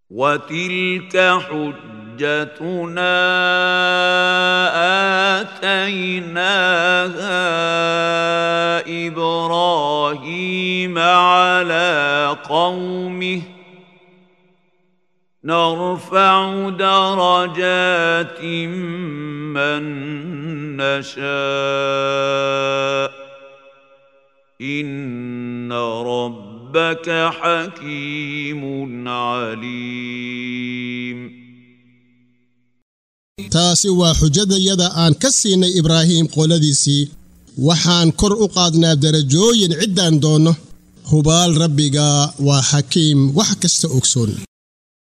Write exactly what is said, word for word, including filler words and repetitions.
وتلك حجتنا آتيناها إبراهيم على قومه نرفع درجات من نشاء إن ربك حكيم عليم. taasi waa xujadayada aan ka siinay Ibraahim qoladiisii waxaan kor u qaadnaa darajooyin ciidan doono hubaal rabbiga waa xakiim wax kasta ogsoon.